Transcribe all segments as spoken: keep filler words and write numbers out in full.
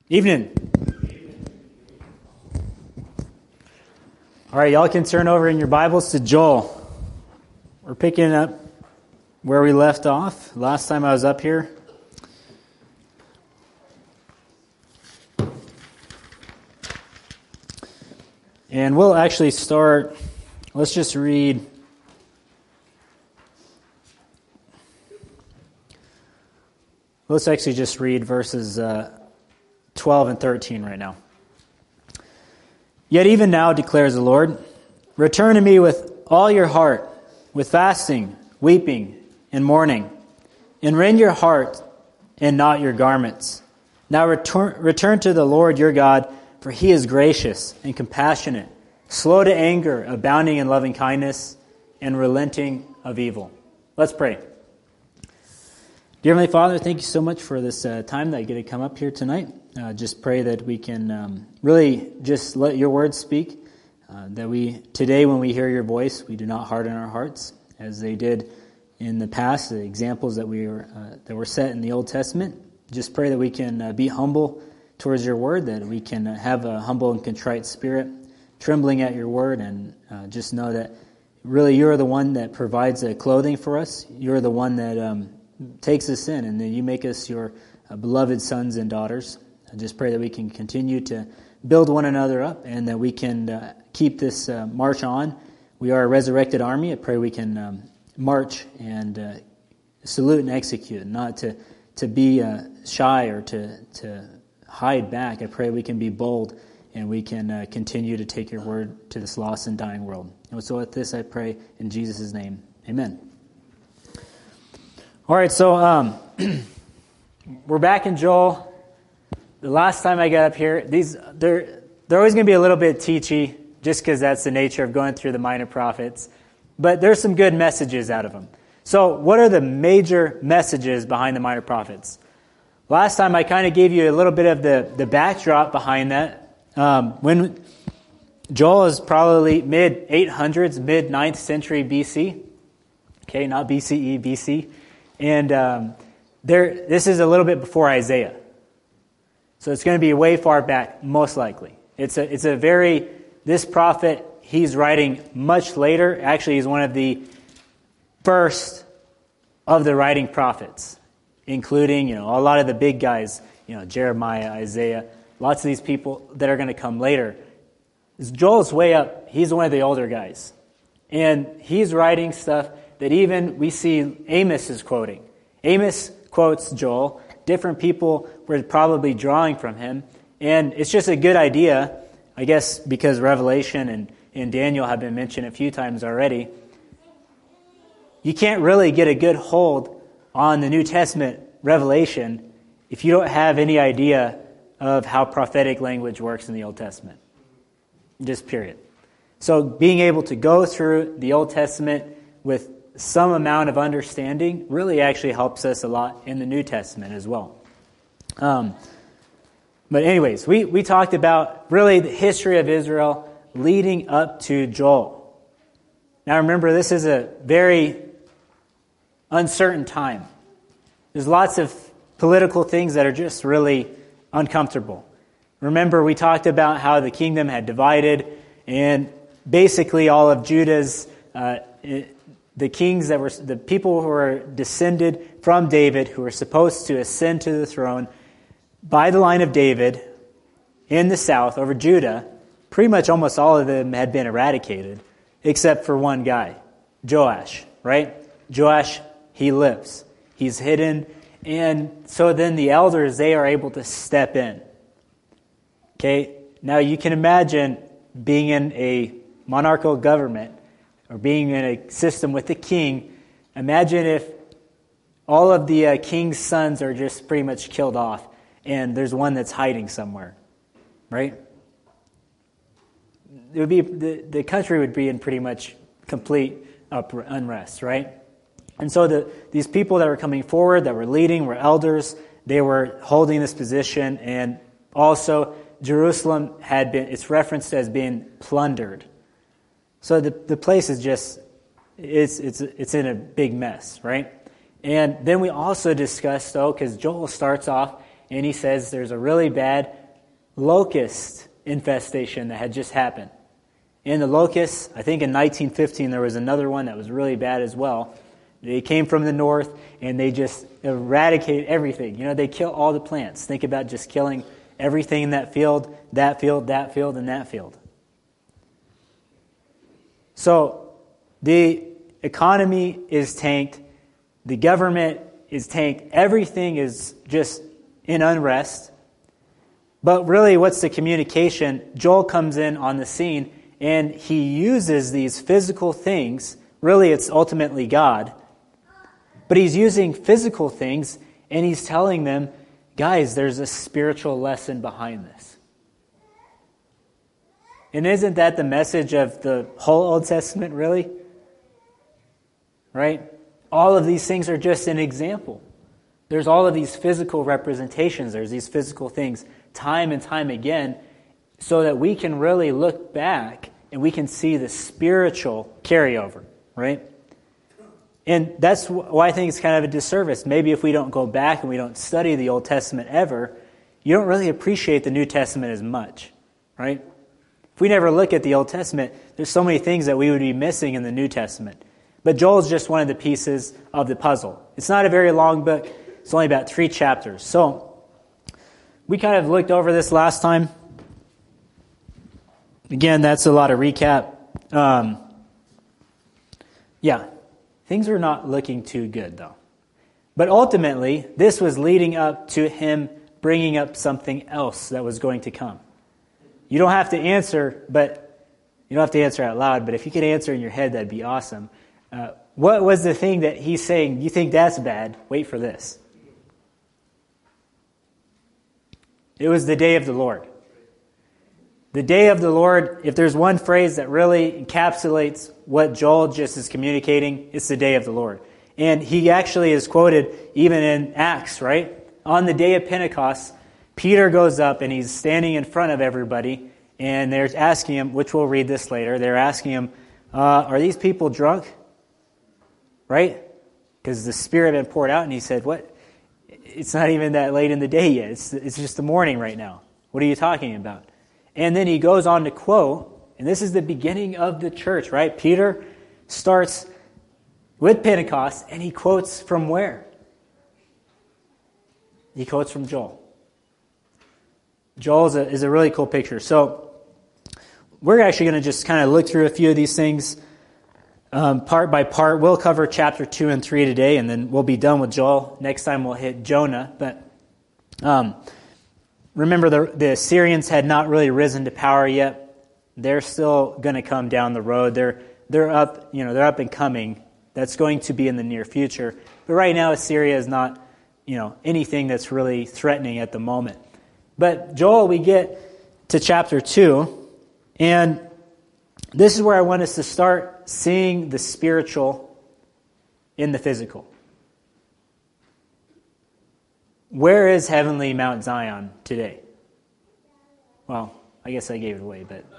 Evening. All right, y'all can turn over in your Bibles to Joel. We're picking up where we left off last time I was up here. And we'll actually start, let's just read let's actually just read verses uh, twelve and thirteen right now. Yet even now, declares the Lord, return to me with all your heart, with fasting, weeping, and mourning, and rend your heart and not your garments. Now return, return to the Lord your God, for he is gracious and compassionate, slow to anger, abounding in loving kindness, and relenting of evil. Let's pray. Dear Heavenly Father, thank you so much for this uh, time that I get to come up here tonight. Uh, just pray that we can um, really just let your words speak, uh, that we, today when we hear your voice, we do not harden our hearts, as they did in the past, the examples that we were uh, that were set in the Old Testament. Just pray that we can uh, be humble towards your word, that we can uh, have a humble and contrite spirit, trembling at your word, and uh, just know that really you're the one that provides uh, clothing for us. You're the one that um, takes us in, and then you make us your uh, beloved sons and daughters. I just pray that we can continue to build one another up, and that we can uh, keep this uh, march on. We are a resurrected army. I pray we can um, march and uh, salute and execute, not to to be uh, shy or to to hide back. I pray we can be bold, and we can uh, continue to take your word to this lost and dying world. And so with this I pray in Jesus' name, amen. All right, so um, we're back in Joel. The last time I got up here, these they're they're always going to be a little bit teachy, just because that's the nature of going through the minor prophets. But there's some good messages out of them. So what are the major messages behind the minor prophets? Last time I kind of gave you a little bit of the, the backdrop behind that. Um, when Joel is probably mid eight hundreds, mid ninth century B C. Okay, not B C E, B C. And um, there, this is a little bit before Isaiah. So it's going to be way far back, most likely. It's a it's a very, this prophet, he's writing much later. Actually, he's one of the first of the writing prophets, including, you know, a lot of the big guys, you know, Jeremiah, Isaiah, lots of these people that are going to come later. Joel's way up. He's one of the older guys. And he's writing stuff that even we see Amos is quoting. Amos quotes Joel. Different people were probably drawing from him. And it's just a good idea, I guess, because Revelation and, and Daniel have been mentioned a few times already. You can't really get a good hold on the New Testament revelation if you don't have any idea of how prophetic language works in the Old Testament. Just period. So being able to go through the Old Testament with some amount of understanding really actually helps us a lot in the New Testament as well. Um, but anyways, we, we talked about really the history of Israel leading up to Joel. Now remember, this is a very uncertain time. There's lots of political things that are just really uncomfortable. Remember, we talked about how the kingdom had divided, and basically all of Judah's uh, the kings that were, the people who were descended from David, who were supposed to ascend to the throne by the line of David in the south over Judah, pretty much almost all of them had been eradicated, except for one guy, Joash, right? Joash, he lives. He's hidden. And so then the elders, they are able to step in. Okay? Now you can imagine being in a monarchical government, or being in a system with the king. Imagine if all of the uh, king's sons are just pretty much killed off, and there's one that's hiding somewhere, right? It would be the, the country would be in pretty much complete up, unrest, right? And so the these people that were coming forward, that were leading, were elders. They were holding this position, and also Jerusalem had been, it's referenced as being plundered. So the, the place is just, it's it's it's in a big mess, right? And then we also discussed, though, because Joel starts off and he says there's a really bad locust infestation that had just happened. And the locusts, I think in nineteen fifteen there was another one that was really bad as well. They came from the north and they just eradicated everything. You know, they kill all the plants. Think about just killing everything in that field, that field, that field, and that field. So the economy is tanked. The government is tanked. Everything is just in unrest. But really, what's the communication? Joel comes in on the scene, and he uses these physical things. Really, it's ultimately God. But he's using physical things, and he's telling them, guys, there's a spiritual lesson behind this. And isn't that the message of the whole Old Testament, really? Right? All of these things are just an example. There's all of these physical representations. There's these physical things time and time again, so that we can really look back and we can see the spiritual carryover, right? And that's why I think it's kind of a disservice. Maybe if we don't go back and we don't study the Old Testament ever, you don't really appreciate the New Testament as much, right? If we never look at the Old Testament, there's so many things that we would be missing in the New Testament. But Joel's just one of the pieces of the puzzle. It's not a very long book. It's only about three chapters. So we kind of looked over this last time. Again, that's a lot of recap. Um, yeah, things are not looking too good, though. But ultimately, this was leading up to him bringing up something else that was going to come. You don't have to answer, but you don't have to answer out loud, but if you could answer in your head, that'd be awesome. Uh, what was the thing that he's saying, you think that's bad? Wait for this. It was the day of the Lord. The day of the Lord, if there's one phrase that really encapsulates what Joel just is communicating, it's the day of the Lord. And he actually is quoted even in Acts, right? On the day of Pentecost, Peter goes up and he's standing in front of everybody, and they're asking him, which we'll read this later, they're asking him, uh, are these people drunk? Right? Because the Spirit had been poured out, and he said, what? It's not even that late in the day yet. It's, it's just the morning right now. What are you talking about? And then he goes on to quote, and this is the beginning of the church, right? Peter starts with Pentecost, and he quotes from where? He quotes from Joel. Joel is a, is a really cool picture. So we're actually going to just kind of look through a few of these things um, part by part. We'll cover chapter two and three today, and then we'll be done with Joel. Next time we'll hit Jonah. But um, remember, the, the Assyrians had not really risen to power yet. They're still going to come down the road. They're they're up, you know, they're up and coming. That's going to be in the near future. But right now, Assyria is not, you know, anything that's really threatening at the moment. But Joel, we get to chapter two, and this is where I want us to start seeing the spiritual in the physical. Where is heavenly Mount Zion today? Well, I guess I gave it away, but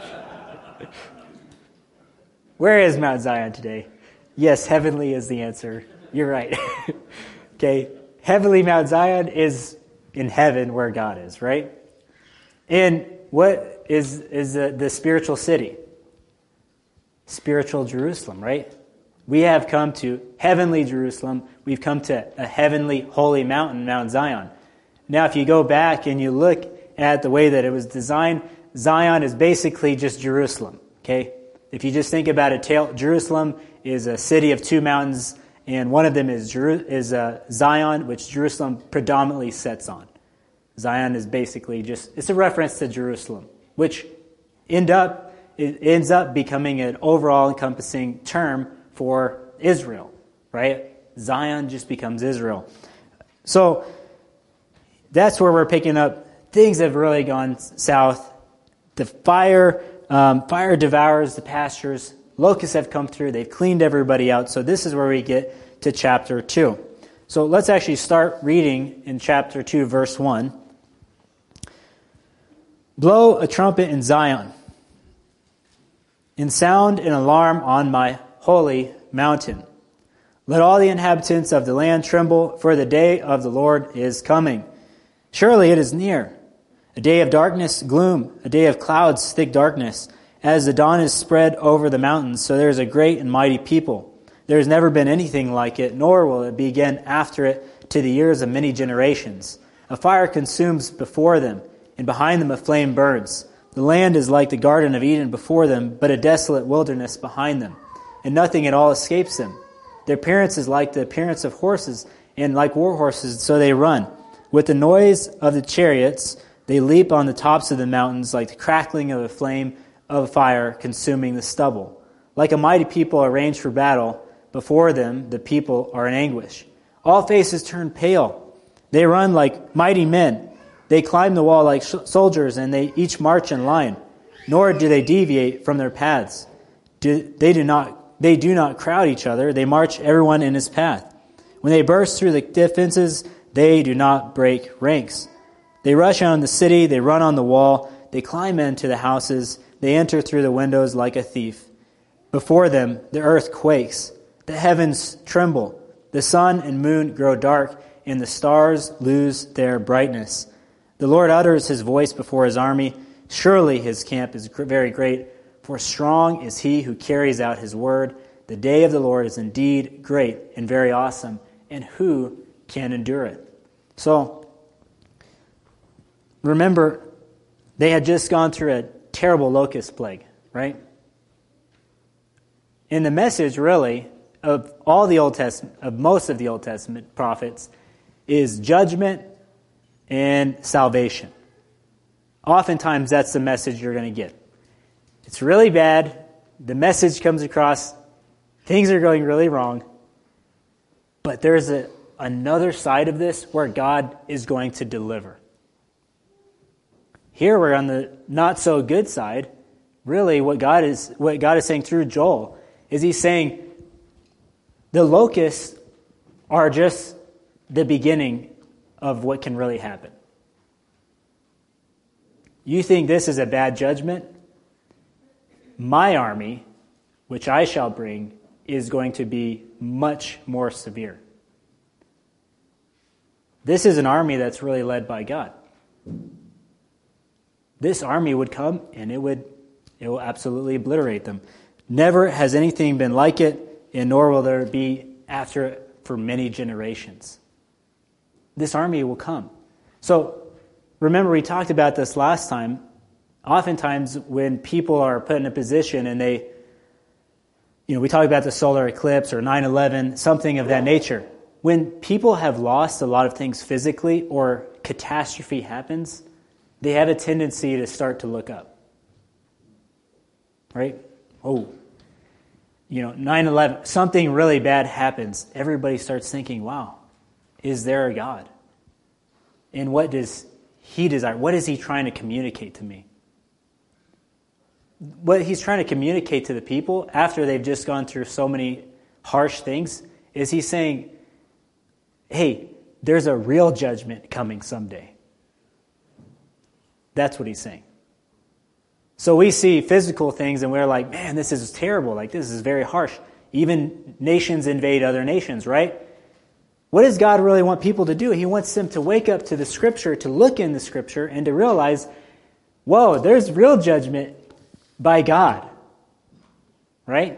where is Mount Zion today? Yes, heavenly is the answer. You're right. Okay, heavenly Mount Zion is in heaven where God is, right? And what is is the, the spiritual city? Spiritual Jerusalem, right? We have come to heavenly Jerusalem. We've come to a heavenly holy mountain, Mount Zion. Now, if you go back and you look at the way that it was designed, Zion is basically just Jerusalem, okay? If you just think about it, Jerusalem is a city of two mountains, and one of them is Jeru- is uh, Zion, which Jerusalem predominantly sets on. Zion is basically just, it's a reference to Jerusalem, which end up it ends up becoming an overall encompassing term for Israel, right? Zion just becomes Israel. So that's where we're picking up. Things have really gone south. The fire, um, fire devours the pastures. Locusts have come through. They've cleaned everybody out. So this is where we get to chapter two. So let's actually start reading in chapter two, verse one. Blow a trumpet in Zion, and sound an alarm on my holy mountain. Let all the inhabitants of the land tremble, for the day of the Lord is coming. Surely it is near. A day of darkness, gloom, a day of clouds, thick darkness. As the dawn is spread over the mountains, so there is a great and mighty people. There has never been anything like it, nor will it be again after it to the years of many generations. A fire consumes before them, and behind them a flame burns. The land is like the Garden of Eden before them, but a desolate wilderness behind them, and nothing at all escapes them. Their appearance is like the appearance of horses, and like war horses, so they run. With the noise of the chariots, they leap on the tops of the mountains like the crackling of a flame of fire consuming the stubble. Like a mighty people arranged for battle, before them the people are in anguish. All faces turn pale. They run like mighty men. They climb the wall like sh- soldiers, and they each march in line. Nor do they deviate from their paths. Do, they do not. They do not crowd each other. They march everyone in his path. When they burst through the defenses, they do not break ranks. They rush on the city. They run on the wall. They climb into the houses. They enter through the windows like a thief. Before them, the earth quakes. The heavens tremble. The sun and moon grow dark, and the stars lose their brightness. The Lord utters his voice before his army. Surely his camp is very great, for strong is he who carries out his word. The day of the Lord is indeed great and very awesome, and who can endure it? So, remember, they had just gone through a terrible locust plague, right? And the message, really, of all the Old Testament, of most of the Old Testament prophets, is judgment and salvation. Oftentimes, that's the message you're going to get. It's really bad. The message comes across. Things are going really wrong. But there's a, another side of this where God is going to deliver. Here we're on the not so good side. Really, what God is what God is saying through Joel is he's saying the locusts are just the beginning of what can really happen. You think this is a bad judgment? My army, which I shall bring, is going to be much more severe. This is an army that's really led by God. This army would come and it would it will absolutely obliterate them. Never has anything been like it, and nor will there be after it for many generations. This army will come. So remember, we talked about this last time. Oftentimes when people are put in a position and they, you know, we talked about the solar eclipse or nine eleven, something of that nature. When people have lost a lot of things physically or catastrophe happens, they have a tendency to start to look up. Right? Oh, you know, nine eleven, something really bad happens. Everybody starts thinking, wow, is there a God? And what does he desire? What is he trying to communicate to me? What he's trying to communicate to the people after they've just gone through so many harsh things is he's saying, hey, there's a real judgment coming someday. That's what he's saying. So we see physical things and we're like, man, this is terrible. Like, this is very harsh. Even nations invade other nations, right? What does God really want people to do? He wants them to wake up to the Scripture, to look in the Scripture, and to realize, whoa, there's real judgment by God. Right?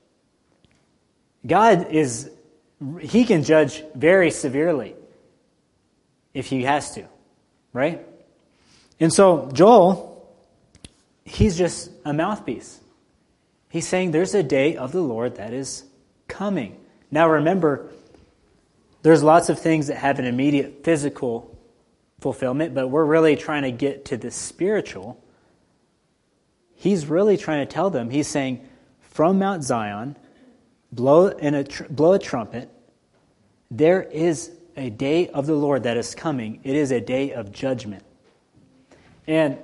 God is, he can judge very severely if he has to. Right? And so Joel, he's just a mouthpiece. He's saying there's a day of the Lord that is coming. Now remember, there's lots of things that have an immediate physical fulfillment, but we're really trying to get to the spiritual. He's really trying to tell them, he's saying, from Mount Zion, blow, in a tr- blow a trumpet, there is a day of the Lord that is coming. It is a day of judgment. And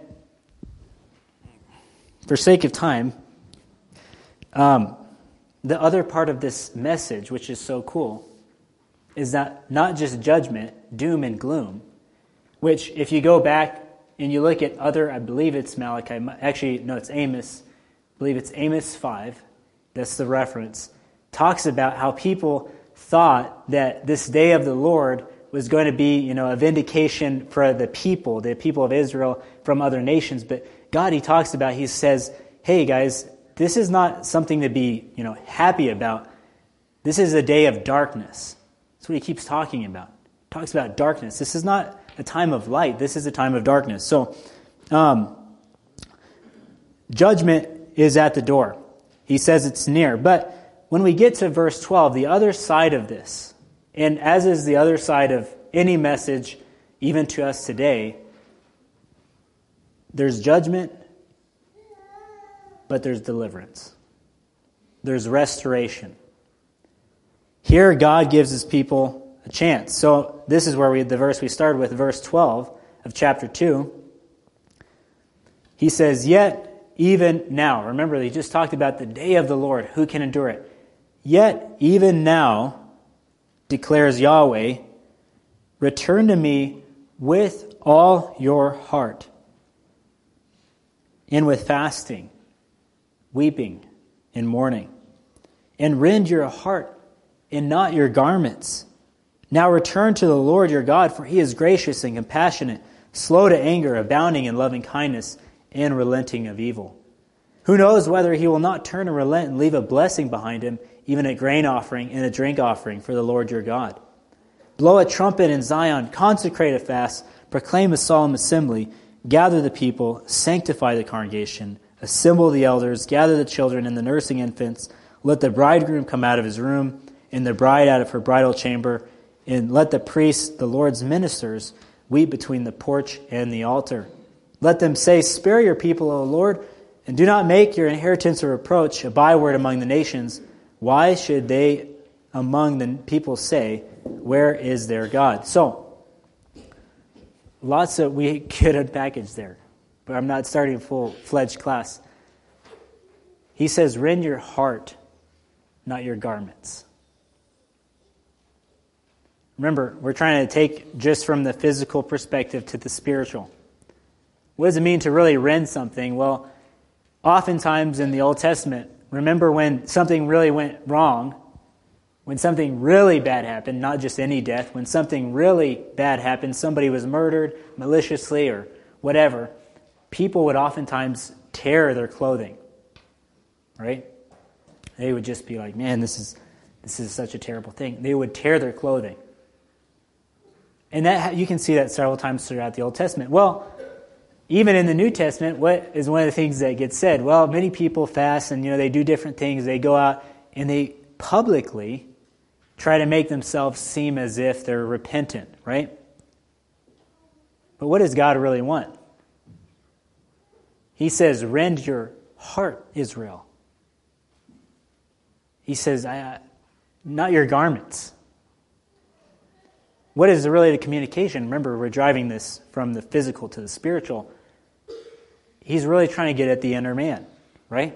for sake of time, um, the other part of this message, which is so cool, is that not just judgment, doom and gloom, which if you go back and you look at other, I believe it's Malachi, actually, no, it's Amos, I believe it's Amos five, that's the reference, talks about how people thought that this day of the Lord was going to be, you know, a vindication for the people, the people of Israel from other nations. But God, he talks about, he says, hey guys, this is not something to be, you know, happy about. This is a day of darkness. That's what he keeps talking about. He talks about darkness. This is not a time of light. This is a time of darkness. So, um, judgment is at the door. He says it's near. But when we get to verse twelve, the other side of this, and as is the other side of any message, even to us today, there's judgment, but there's deliverance. There's restoration. Here, God gives his people a chance. So this is where we the verse we started with, verse twelve of chapter two. He says, yet even now, remember, he just talked about the day of the Lord. Who can endure it? Yet even now, declares Yahweh, return to me with all your heart, and with fasting, weeping, and mourning, and rend your heart and not your garments. Now return to the Lord your God, for he is gracious and compassionate, slow to anger, abounding in loving kindness, and relenting of evil. Who knows whether he will not turn and relent and leave a blessing behind him, even a grain offering and a drink offering for the Lord your God. Blow a trumpet in Zion, consecrate a fast, proclaim a solemn assembly, gather the people, sanctify the congregation, assemble the elders, gather the children and the nursing infants, let the bridegroom come out of his room, and the bride out of her bridal chamber, and let the priests, the Lord's ministers, weep between the porch and the altar. Let them say, spare your people, O Lord, and do not make your inheritance a reproach, a byword among the nations. Why should they among the people say, where is their God? So, lots of, we could unpackage there, but I'm not starting a full-fledged class. He says, rend your heart, not your garments. Remember, we're trying to take just from the physical perspective to the spiritual. What does it mean to really rend something? Well, oftentimes in the Old Testament, remember when something really went wrong, when something really bad happened, not just any death, when something really bad happened, somebody was murdered maliciously or whatever, people would oftentimes tear their clothing, right? They would just be like, man, this is this is such a terrible thing. They would tear their clothing. And that you can see that several times throughout the Old Testament. Well, even in the New Testament, what is one of the things that gets said? Well, many people fast and, you know, they do different things. They go out and they publicly try to make themselves seem as if they're repentant, right? But what does God really want? He says, rend your heart, Israel. He says, I, not your garments. What is really the communication? Remember, we're driving this from the physical to the spiritual. He's really trying to get at the inner man, right?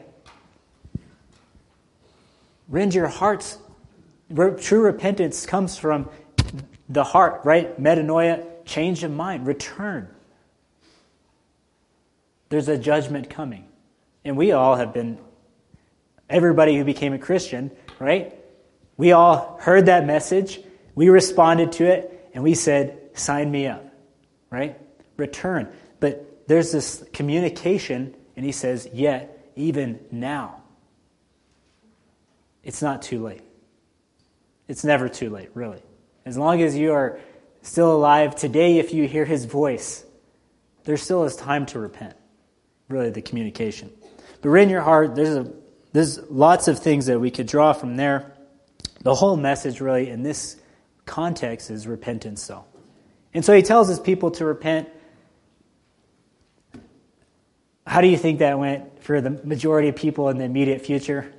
Rend your hearts. True repentance comes from the heart, right? Metanoia, change of mind, return. There's a judgment coming. And we all have been, everybody who became a Christian, right? We all heard that message. We responded to it, and we said, sign me up, right? Return. But there's this communication, and he says, yet, even now. It's not too late. It's never too late, really. As long as you are still alive today, if you hear his voice, there still is time to repent. Really, the communication. But in your heart, there's a, there's lots of things that we could draw from there. The whole message, really, in this context is repentance, though. And so he tells his people to repent. How do you think that went for the majority of people in the immediate future?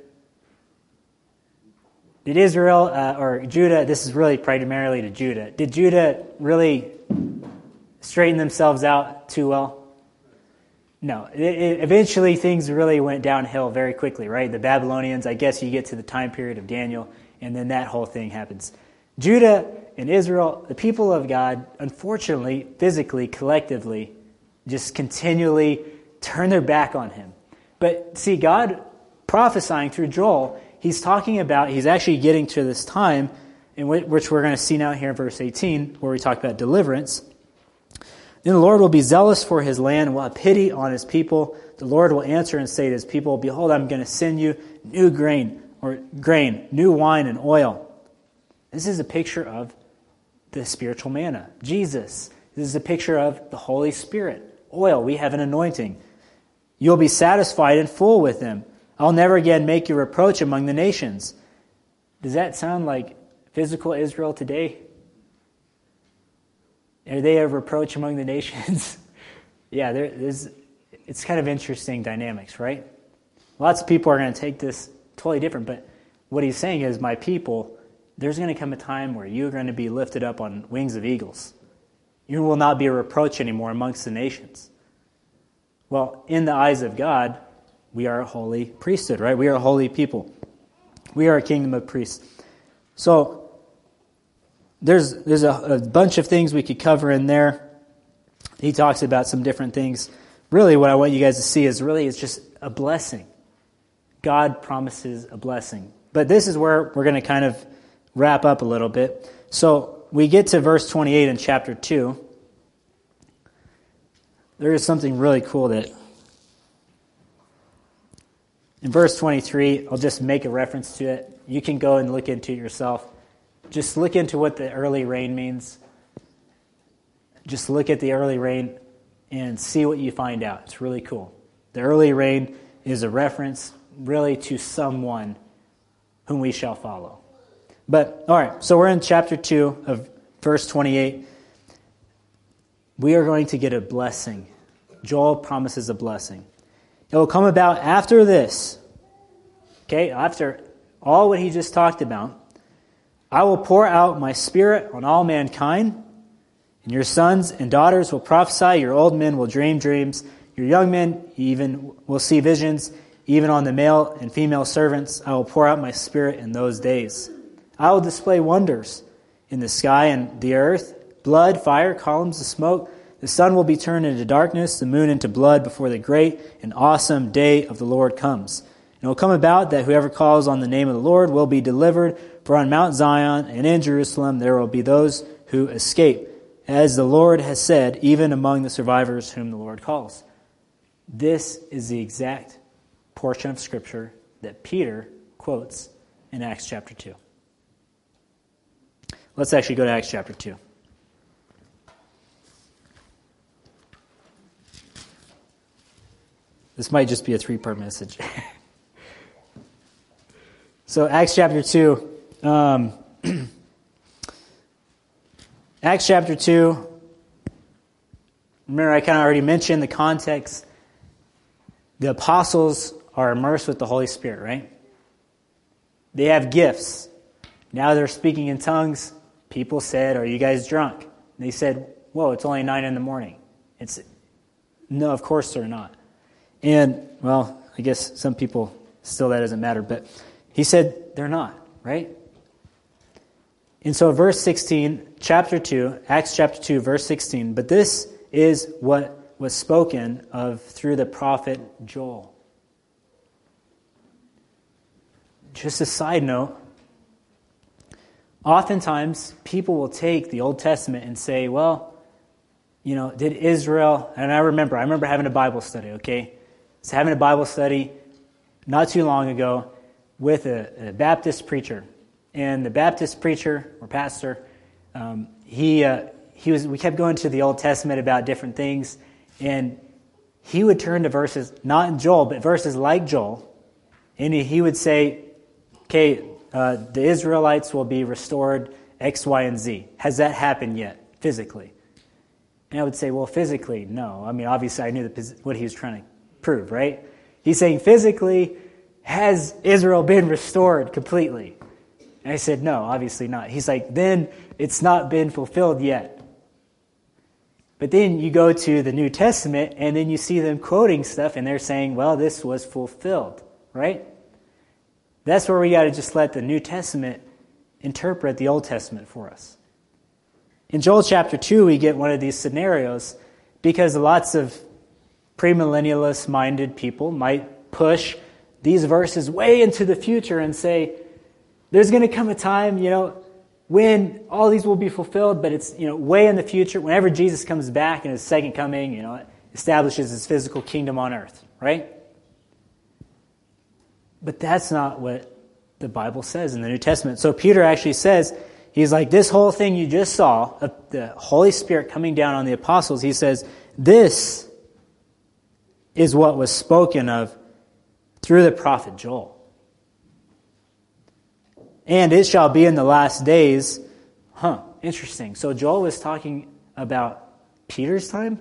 Did Israel, uh, or Judah, this is really primarily to Judah, did Judah really straighten themselves out too well? No. It, it, eventually things really went downhill very quickly, right? The Babylonians, I guess you get to the time period of Daniel, and then that whole thing happens. Judah and Israel, the people of God, unfortunately, physically, collectively, just continually turn their back on him. But see, God prophesying through Joel, he's talking about, he's actually getting to this time in which we're going to see now here in verse eighteen, where we talk about deliverance. Then the Lord will be zealous for his land and will have pity on his people. The Lord will answer and say to his people, behold, I'm going to send you new grain, or grain, new wine and oil. This is a picture of the spiritual manna, Jesus. This is a picture of the Holy Spirit. Oil, we have an anointing. You'll be satisfied and full with him. I'll never again make you reproach among the nations. Does that sound like physical Israel today? Are they a reproach among the nations? yeah, there, there's, it's kind of interesting dynamics, right? Lots of people are going to take this totally different, but what he's saying is, my people, there's going to come a time where you're going to be lifted up on wings of eagles. You will not be a reproach anymore amongst the nations. Well, in the eyes of God, we are a holy priesthood, right? We are a holy people. We are a kingdom of priests. So, There's there's a, a bunch of things we could cover in there. He talks about some different things. Really, what I want you guys to see is really it's just a blessing. God promises a blessing. But this is where we're going to kind of wrap up a little bit. So we get to verse twenty-eight in chapter two. There is something really cool that in verse twenty-three, I'll just make a reference to it. You can go and look into it yourself. Just look into what the early rain means. Just look at the early rain and see what you find out. It's really cool. The early rain is a reference really to someone whom we shall follow. But, all right, so we're in chapter two of verse twenty-eight. We are going to get a blessing. Joel promises a blessing. It will come about after this. Okay, after all what he just talked about. I will pour out my spirit on all mankind, and your sons and daughters will prophesy, your old men will dream dreams, your young men even will see visions, even on the male and female servants I will pour out my spirit in those days. I will display wonders in the sky and the earth, blood, fire, columns of smoke. The sun will be turned into darkness, the moon into blood before the great and awesome day of the Lord comes. And it will come about that whoever calls on the name of the Lord will be delivered. For on Mount Zion and in Jerusalem there will be those who escape, as the Lord has said, even among the survivors whom the Lord calls. This is the exact portion of Scripture that Peter quotes in Acts chapter two. Let's actually go to Acts chapter two. This might just be a three-part message. So Acts chapter two. Um, Acts chapter two. Remember, I kind of already mentioned the context. The apostles are immersed with the Holy Spirit, right? They have gifts. Now they're speaking in tongues. People said, "Are you guys drunk?" And they said, "Whoa, it's only nine in the morning." It's no, of course they're not. And well, I guess some people still that doesn't matter, but he said they're not, right? And so verse sixteen, chapter two, Acts chapter two, verse sixteen, but this is what was spoken of through the prophet Joel. Just a side note, oftentimes people will take the Old Testament and say, well, you know, did Israel, and I remember, I remember having a Bible study, okay? So having a Bible study not too long ago with a, a Baptist preacher. And the Baptist preacher or pastor, um, he uh, he was. We kept going to the Old Testament about different things, and he would turn to verses, not in Joel, but verses like Joel, and he would say, "Okay, uh, the Israelites will be restored X, Y, and Z. Has that happened yet physically?" And I would say, "Well, physically, no. I mean, obviously, I knew the, what he was trying to prove, right? He's saying physically, has Israel been restored completely?" And I said, no, obviously not. He's like, then it's not been fulfilled yet. But then you go to the New Testament, and then you see them quoting stuff, and they're saying, well, this was fulfilled, right? That's where we got to just let the New Testament interpret the Old Testament for us. In Joel chapter two, we get one of these scenarios because lots of premillennialist-minded people might push these verses way into the future and say, there's going to come a time, you know, when all these will be fulfilled, but it's, you know, way in the future, whenever Jesus comes back in his second coming, you know, establishes his physical kingdom on earth, right? But that's not what the Bible says in the New Testament. So Peter actually says, he's like, this whole thing you just saw, of the Holy Spirit coming down on the apostles, he says, this is what was spoken of through the prophet Joel. And it shall be in the last days. Huh, interesting. So Joel was talking about Peter's time?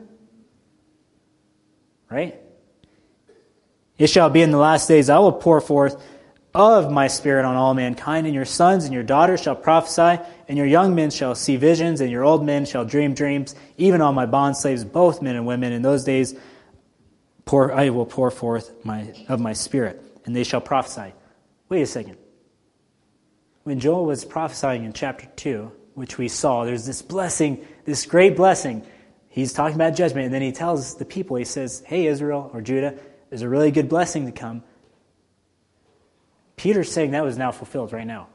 Right? It shall be in the last days, I will pour forth of my Spirit on all mankind, and your sons and your daughters shall prophesy, and your young men shall see visions, and your old men shall dream dreams, even on my bondslaves, both men and women. In those days pour, I will pour forth my of my Spirit, and they shall prophesy. Wait a second. When Joel was prophesying in chapter two, which we saw, there's this blessing, this great blessing. He's talking about judgment, and then he tells the people, he says, hey, Israel or Judah, there's a really good blessing to come. Peter's saying that was now fulfilled right now.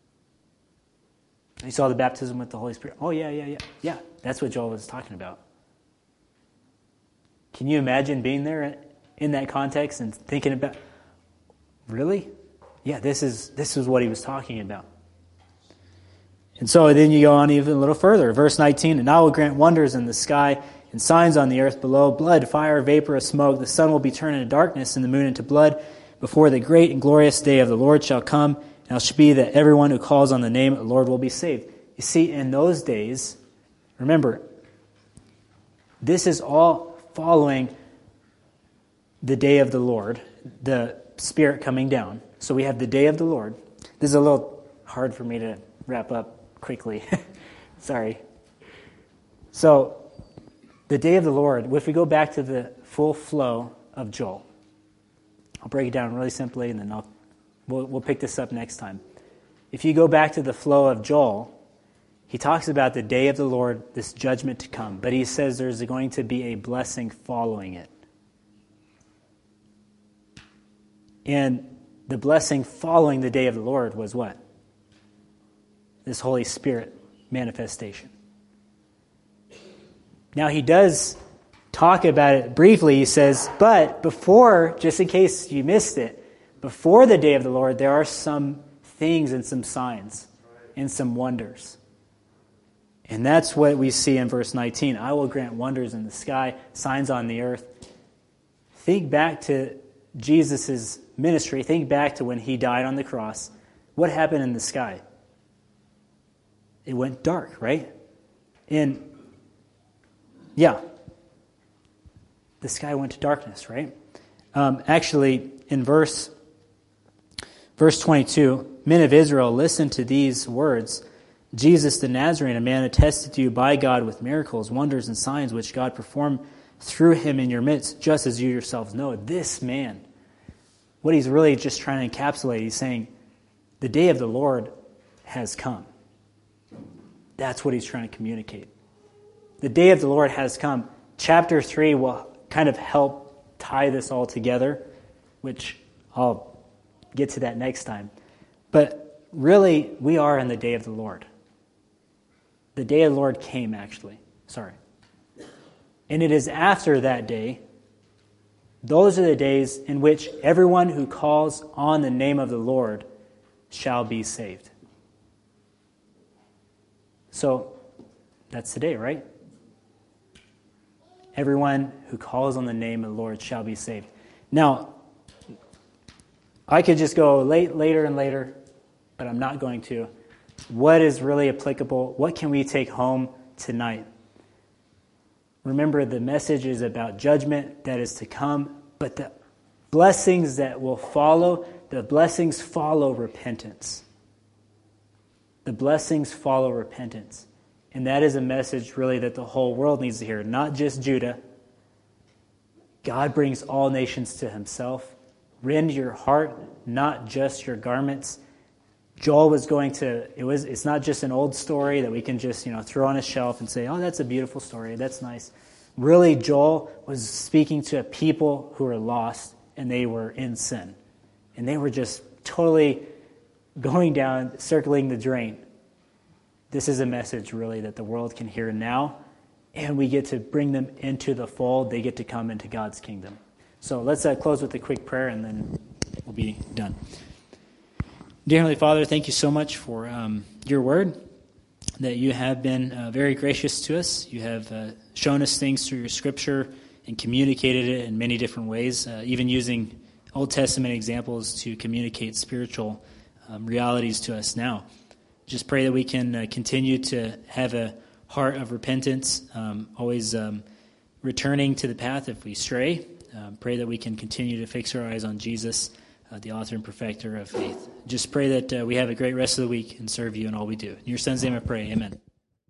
You saw the baptism with the Holy Spirit. Oh, yeah, yeah, yeah. Yeah, that's what Joel was talking about. Can you imagine being there in that context and thinking about, really? Yeah, this is this is what he was talking about. And so then you go on even a little further. Verse nineteen, and I will grant wonders in the sky and signs on the earth below, blood, fire, vapor of smoke. The sun will be turned into darkness and the moon into blood before the great and glorious day of the Lord shall come. And it shall be that everyone who calls on the name of the Lord will be saved. You see, in those days, remember, this is all following the day of the Lord, the Spirit coming down. So we have the day of the Lord. This is a little hard for me to wrap up quickly. Sorry. So the day of the Lord, if we go back to the full flow of Joel, I'll break it down really simply and then I'll, we'll, we'll pick this up next time. If you go back to the flow of Joel, he talks about the day of the Lord, this judgment to come, but he says there's going to be a blessing following it. And the blessing following the day of the Lord was what? This Holy Spirit manifestation. Now he does talk about it briefly. He says, but before, just in case you missed it, before the day of the Lord, there are some things and some signs and some wonders. And that's what we see in verse nineteen. I will grant wonders in the sky, signs on the earth. Think back to Jesus' ministry. Think back to when he died on the cross. What happened in the sky? It went dark, right? And yeah, the sky went to darkness, right? Um, actually, in verse verse twenty-two, men of Israel, listen to these words. Jesus the Nazarene, a man attested to you by God with miracles, wonders, and signs which God performed through him in your midst, just as you yourselves know. This man, what he's really just trying to encapsulate, he's saying, the day of the Lord has come. That's what he's trying to communicate. The day of the Lord has come. Chapter three will kind of help tie this all together, which I'll get to that next time. But really, we are in the day of the Lord. The day of the Lord came, actually. Sorry. And it is after that day, those are the days in which everyone who calls on the name of the Lord shall be saved. So, that's today, right? Everyone who calls on the name of the Lord shall be saved. Now, I could just go late, later and later, but I'm not going to. What is really applicable? What can we take home tonight? Remember, the message is about judgment that is to come, but the blessings that will follow, the blessings follow repentance. The blessings follow repentance. And that is a message really that the whole world needs to hear, not just Judah. God brings all nations to himself. Rend your heart, not just your garments. Joel was going to, it was, it's not just an old story that we can just, you know, throw on a shelf and say, oh, that's a beautiful story, that's nice. Really, Joel was speaking to a people who were lost and they were in sin. And they were just totally going down, circling the drain. this is a message really that the world can hear now, and we get to bring them into the fold. They get to come into God's kingdom. So let's uh, close with a quick prayer, and then we'll be done. Dear Heavenly Father, thank you so much for um, your word, that you have been uh, very gracious to us. You have uh, shown us things through your scripture and communicated it in many different ways, uh, even using Old Testament examples to communicate spiritual um, realities to us now. Just pray that we can uh, continue to have a heart of repentance, um, always um, returning to the path if we stray. Um, pray that we can continue to fix our eyes on Jesus, uh, the author and perfecter of faith. Just pray that uh, we have a great rest of the week and serve you in all we do. In your Son's name I pray, amen.